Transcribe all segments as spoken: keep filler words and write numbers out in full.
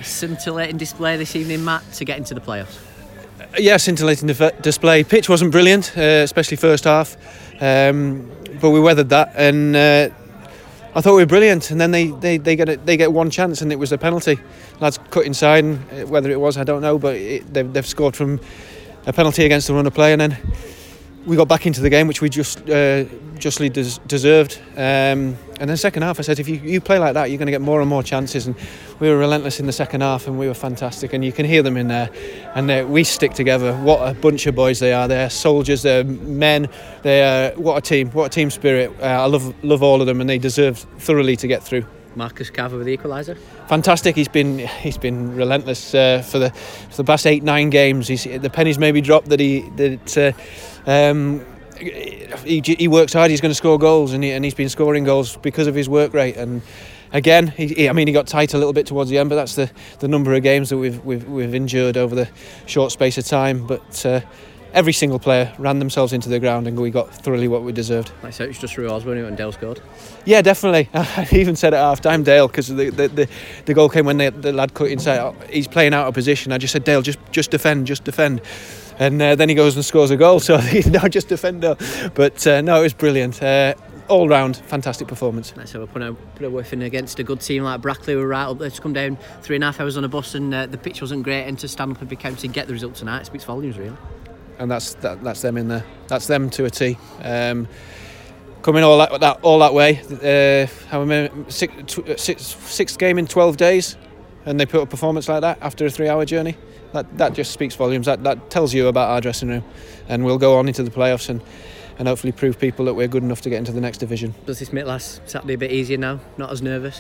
Scintillating display this evening, Matt, to get into the playoffs. Yeah, scintillating dif- display. Pitch wasn't brilliant, uh, especially first half, um, but we weathered that, and uh, I thought we were brilliant. And then they, they, they get a, they get one chance, and it was a penalty. Lads cut inside, and whether it was, I don't know, but it, they've, they've scored from a penalty against the run of play, and then we got back into the game, which we just uh, justly des- deserved. Um, and then second half, I said, if you, you play like that, you're going to get more and more chances. And we were relentless in the second half, and we were fantastic. And you can hear them in there. And uh, we stick together. What a bunch of boys they are. They're soldiers. They're men. They're what a team. What a team spirit. Uh, I love love all of them, and they deserve thoroughly to get through. Marcus Carver with the equaliser. Fantastic. He's been he's been relentless uh, for the for the past eight nine games. He's, the pennies maybe dropped that he that uh, um, he he works hard. He's going to score goals, and he, and he's been scoring goals because of his work rate. And again, he, he, I mean, he got tight a little bit towards the end, but that's the, the number of games that we've we've we've endured over the short space of time. But uh, every single player ran themselves into the ground, and we got thoroughly what we deserved. I said it was just through Osborne when Dale scored. Yeah, definitely. I even said at half time, Dale, because the, the, the, the goal came when the, the lad cut inside. He's playing out of position. I just said, Dale, just just defend, just defend. And uh, then he goes and scores a goal. So he's now just defender. But uh, no, it was brilliant. Uh, all round, fantastic performance. Let's have a put a, put a whiff in against a good team like Brackley. We were right up there to come down three and a half hours on a bus, and uh, the pitch wasn't great. And to stand up and be counted and get the result tonight, it speaks volumes, really. And that's that, that's them in there. That's them to a T. Um, coming all that, that all that way. Uh, how many, six, tw- six, sixth game in twelve days, and they put a performance like that after a three-hour journey. That that just speaks volumes. That that tells you about our dressing room, and we'll go on into the playoffs and, and hopefully prove people that we're good enough to get into the next division. Does this make last Saturday a bit easier now? Not as nervous?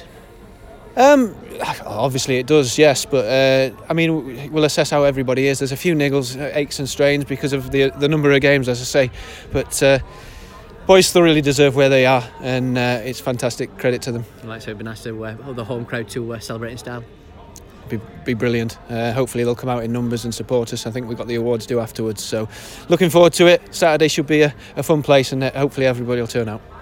Um, obviously it does, yes, but uh, I mean, we'll assess how everybody is. There's a few niggles, aches and strains because of the the number of games, as I say, but uh, boys thoroughly deserve where they are, and uh, it's fantastic. Credit to them. I'd like to, it'd be nice to uh, hold the home crowd to uh, celebrate in style. Be, be brilliant. Uh, hopefully they'll come out in numbers and support us. I think we've got the awards due afterwards, so looking forward to it. Saturday should be a, a fun place, and uh, hopefully everybody will turn out.